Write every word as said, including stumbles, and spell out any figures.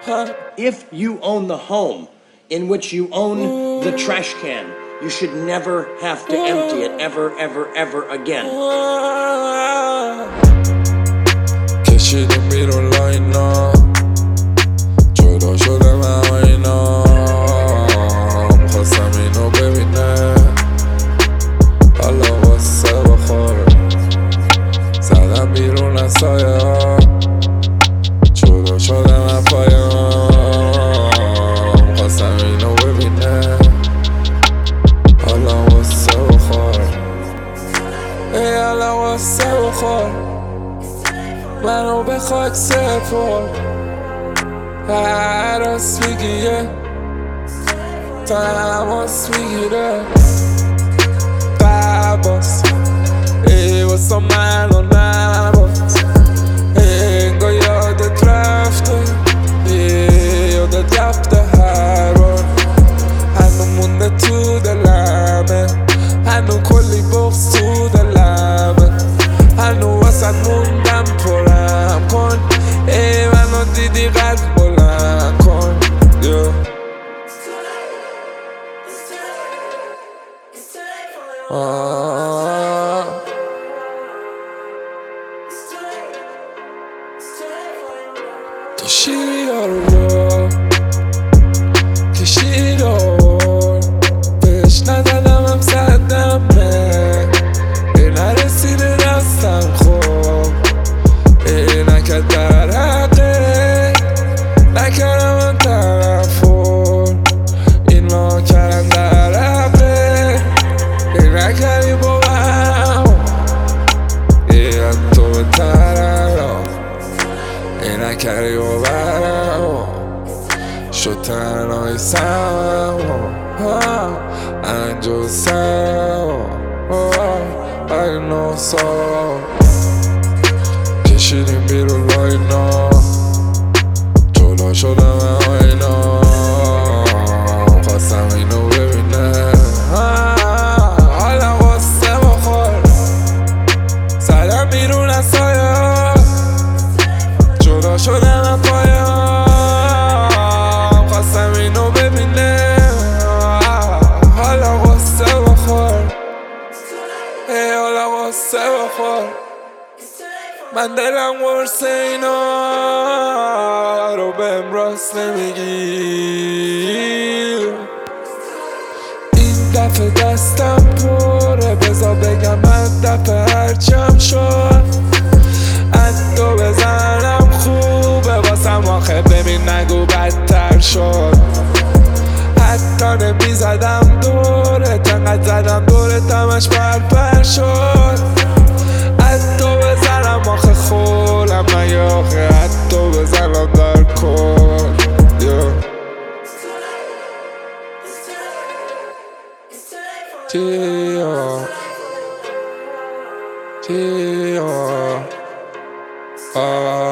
If you own the home in which you own the trash can, you should never have to empty it ever, ever, ever again. کشیدیم بیرون لاینا جدا شده من و اینا میخواستم اینو ببینه حالا واسه بخوره زدم بیرون از سایه ها جدا شده من پایه ها میخواستم اینو ببینه حالا واسه بخوره ای حالا واسه بخوره منو به خاک سپر هراس میگیه تماس میگیره قباس ای واسه منو نباز انگاه یادت رفته یادت رفته هر بار هنو مونده تو دلمه هنو کلی بغض تو دلمه هنو واسه موندم پرم کن ای منو دیدی قد بلند کن آه تو شیری ها رو با کشیری ها بهش ندادم هم زدمه ای نرسیده دستم خوب ای نکرد در حقه نکردم من طرفون این ما کردن در حقه ای نکردی با هم ای از تو بترم ای نکردی با برم شد تنهای سم انجا سم I know so کشیدیم بیرون لاینا جدا شدم آینا خواستم اینو ببینه حالا واسه بخور زدم بیرون از سایه جدا شدم پایه خواستم اینو ببینه حالا واسه بخور ای حالا واسه بخور من دلم ورسه اینا رو بهم راست نمیگی این دفعه دستم پره بذار بگم من دفعه هرچم شد حتی بزنم خوبه واسم آخه ببین نگو بدتر شد حتی نمیزدم دورت انقدر زدم دورت همش پرپر شد حتی بزنم آخه خولم مگه آخه حتی بزنم در کل تیا تیا